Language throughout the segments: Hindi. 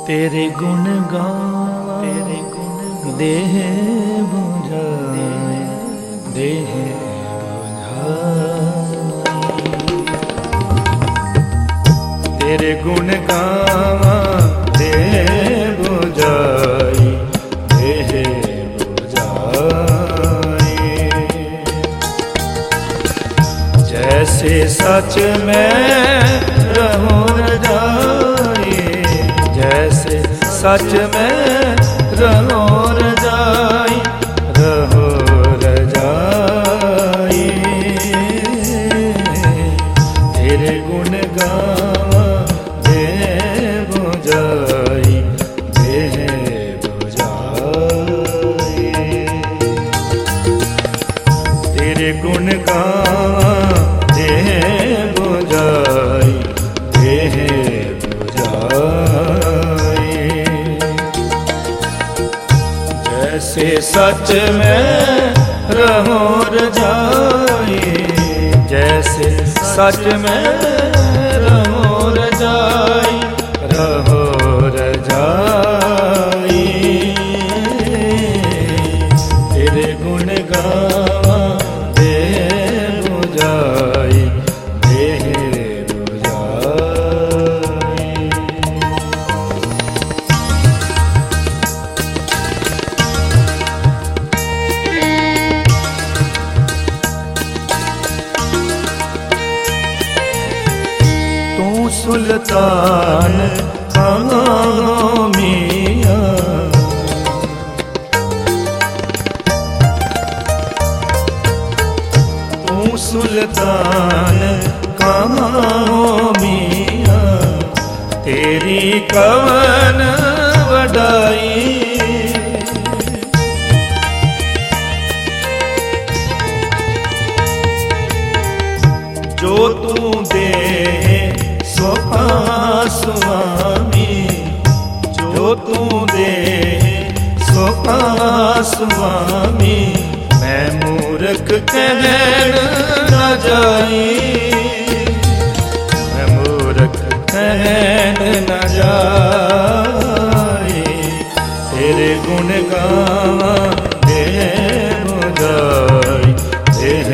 तेरे गुण गावा, तेरे गुण देह बुझाए, देह बुझाए। तेरे गुण गावा, देह बुझाई, देह बुझाए। जैसे सच में रहूं रजाई, जैसे सच में रहो रजाई, रहो रजाई। तेरे गुण गावा, देह बुझाई, देह बुझाई। तेरे गुण गावा, देह बुझाई, देह बुझाई। जैसे सच में रहो रजाई, जैसे सच में रहो रजाई, रहो रजाई। तेरे गुण गावा, देह बुझाई, देह बुझाई। सुल्तान कहाँ मियां, तू सुल्तान कहाँ मियां, तेरी कवन वडाई। जो तू दे स्वामी, जो तू दे स्वामी, मैं मूर्ख कहन न जाई, मैं मूर्ख कहन न जाई। तेरे गुण गावा, देह बुझाई, देह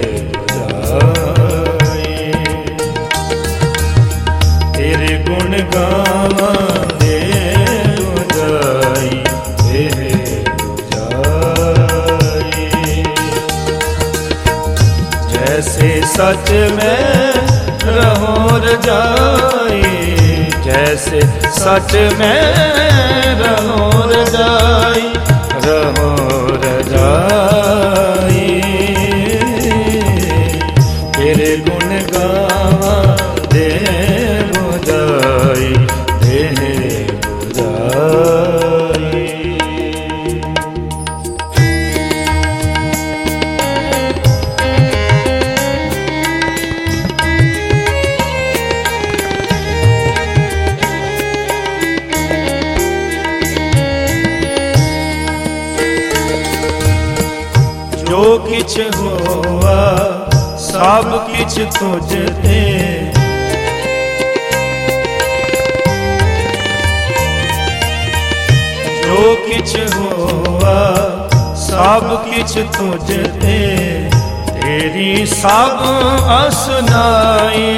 गुण गावा, देह बुझाई, देह बुझाई। जैसे सच में रहो रजाई, जैसे सच में रहो रजाई, रहो रजाई। तेरे गुण गावा, देह बुझाई, देह बुझाई। जो किछ होआ सब किछ तुझ ते, जो किछ होआ सब किछ तुझ ते, तेरी सब असनाई।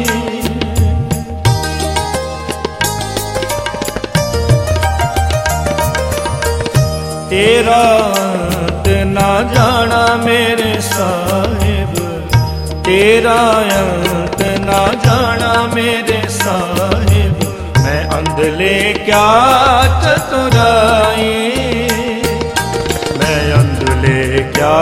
तेरा अंत ना जाना मेरे साहिब, तेरा अंत ना जाना मेरे साहिब। मैं अंधले क्या चतुराई, मैं अंधले क्या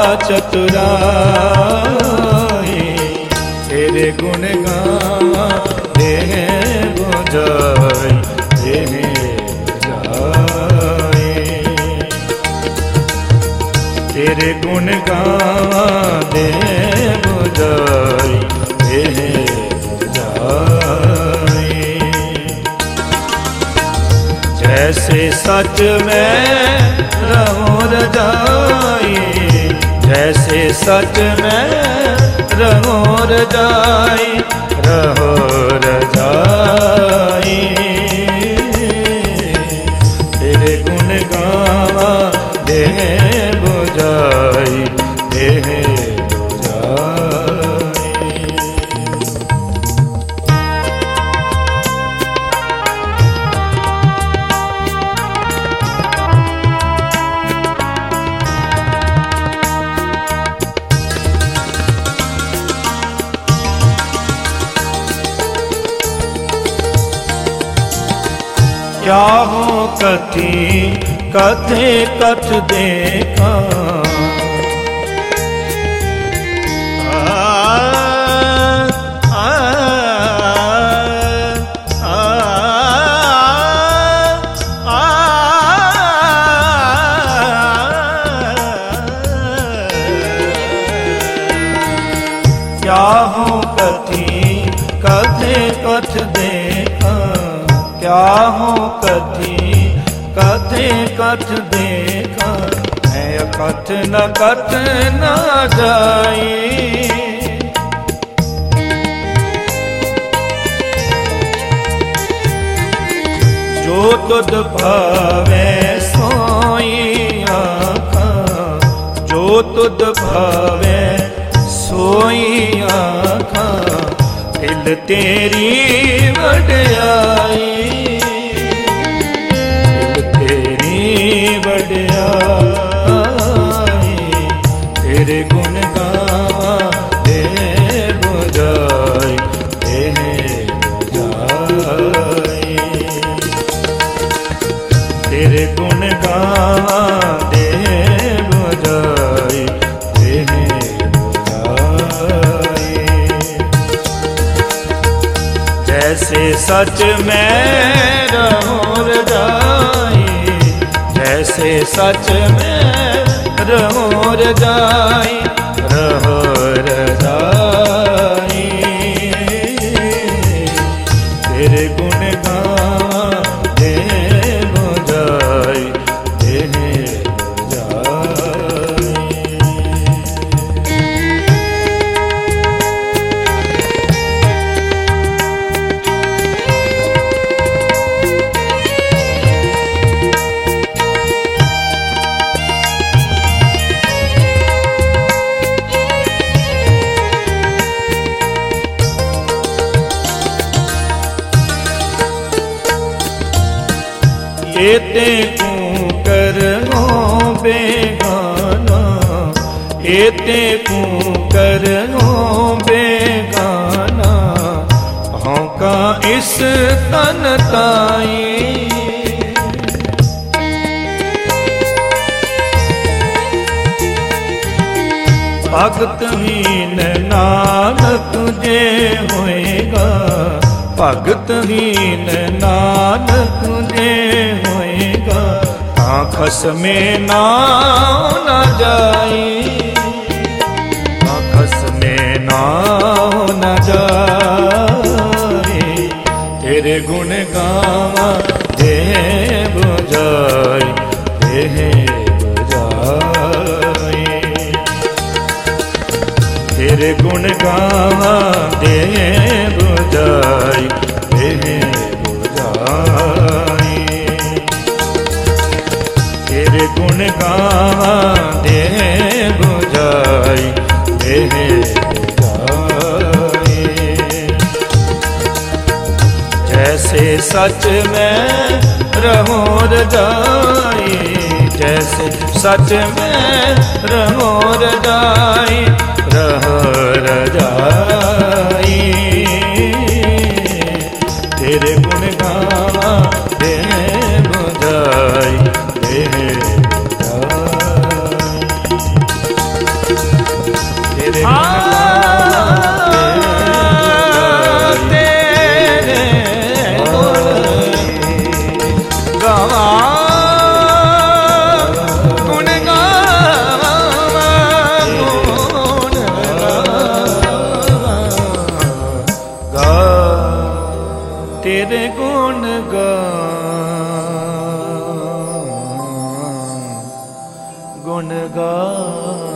चतुराई। तेरे गुण गावा, देह बुझाई, देह बुझाई। तेरे गुण गावा, देह बुझाई, देह बुझाई। जैसे सच में रहो रजाई, जैसे सच में रहो रजाई, रहो रजाई। क्या हो कथी कथे कथ देखा। क्या हो कथी कथे कथ देखा। क्या हो कथी कथे कथ देखा। है कथ न कथ न जाई। जो तुद भावे सोई आँखा। जो तुद भावे सोई आँखा। दिल तेरी वड्याई। दिल तेरी वड्याई। तेरे गुण गावा दे बुझाई। दे बुझाई। तेरे गुण गावा दे बुझाई। दे जैसे सच में रहूं रजाई। जैसे सच में रहूं रजाई। रहो रजाई। तेरे गुण गावा दे बुझाई। दे बुझाई। एते को करनो बेगाना। एते को करनो बेगाना। होका इस तन ताई। भगत हीन नानक जे होएगा। भगत हीन नानक जे होएगा। आखस में ना न जाई। आखस में ना न जाई। तेरे गुण गावा दे बुझाई। दे बुझाई। तेरे गुण गावा दे बुझाई। दे बुझाई। तेरे गुण गावा दे बुझाई। दे बुझाई। जैसे सच में रहूं रजाई। जैसे सच में रहूं रजाई। रहो रजाई। तेरे गुण गावा दे बुझाई। दे बुझाई। तेरे गुण गावा गुण गावा। तेरे गुण गुण गा।